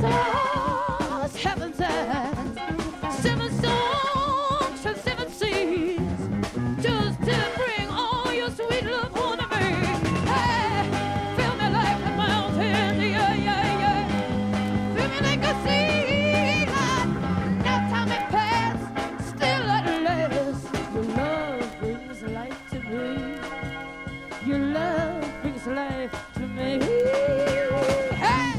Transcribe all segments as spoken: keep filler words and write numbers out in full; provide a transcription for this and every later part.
stars, heaven's eyes, seven songs from seven seas, just to bring all your sweet love home to me. Hey, feel me like a mountain, yeah, yeah, yeah. Feel me like a sea, like no time has passed, still at last. Your love brings life to me. Your love brings life to me. Hey!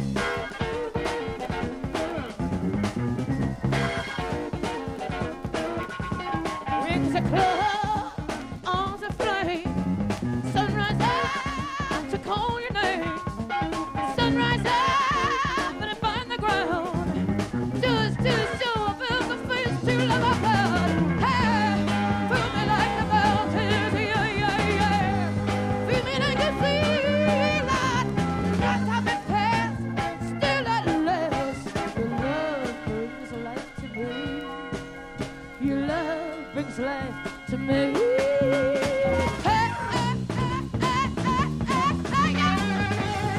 Rings a club, arms aflame. Sunrise up to call your name. Sunrise up and find the ground. Just to show up in the face to love our blood. Hey, feel me like a mountain, yeah, yeah, yeah. Feel me like a sea, like that time has passed, still at last. Your love brings life to me. Your love brings life to me. Hey, hey, hey, hey, hey, hey, hey,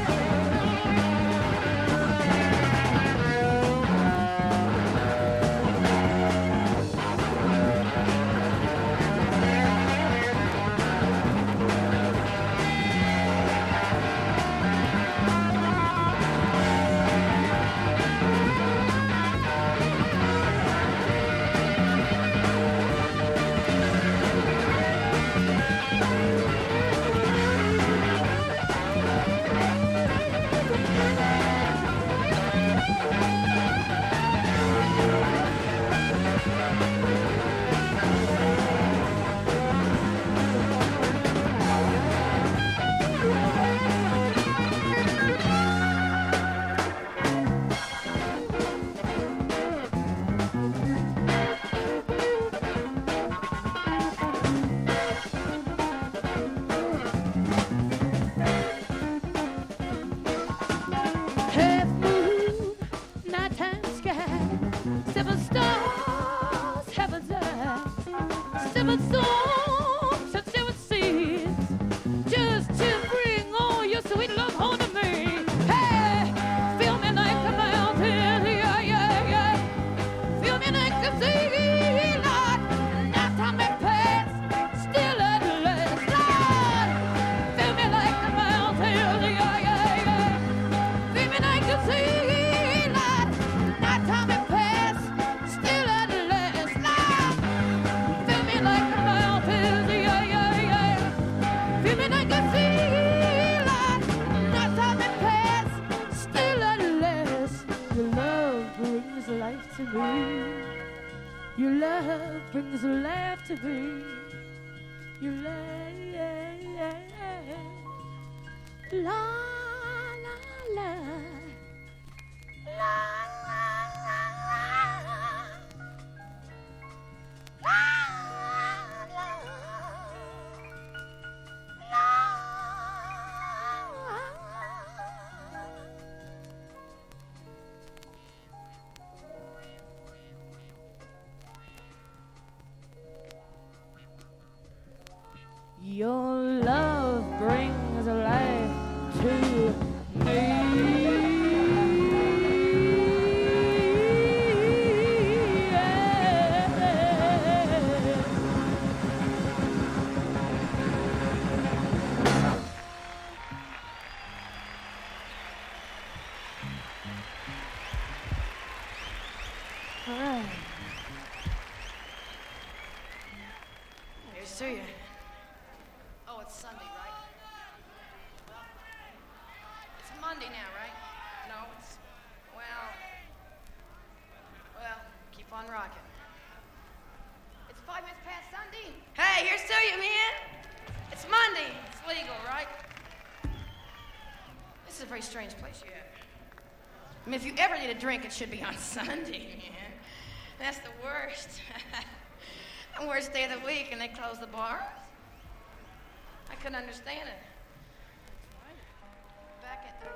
half moon, nighttime sky, seven stars, heaven's eyes, seven songs and seven seas, just to bring all your sweet love home to me. Hey, feel me like a mountain, yeah, yeah, yeah. Feel me like a sea, Lord. Now time has passed, still at last, Lord. Feel me like a mountain, yeah, yeah, yeah. Feel me like a sea, Lord. Now time has passed, still at last, Lord. Feel me like a mountain, yeah, yeah, yeah. Feel me like a sea, Lord. Now time has passed, still at last. Your love brings life to me. Your love brings life to me. Your love, yeah, yeah, yeah. La la la. La la la la. La la la. Your love brings life to me. All right. Here's to you. Oh, it's Sunday, right? Well, it's Monday now, right? No, it's, well, well, keep on rocking. It's five minutes past Sunday. Hey, here's to you, man. It's Monday. It's legal, right? This is a very strange place you have. I mean, if you ever need a drink, it should be on Sunday, man. That's the worst. The worst day of the week, and they close the bars. I couldn't understand it.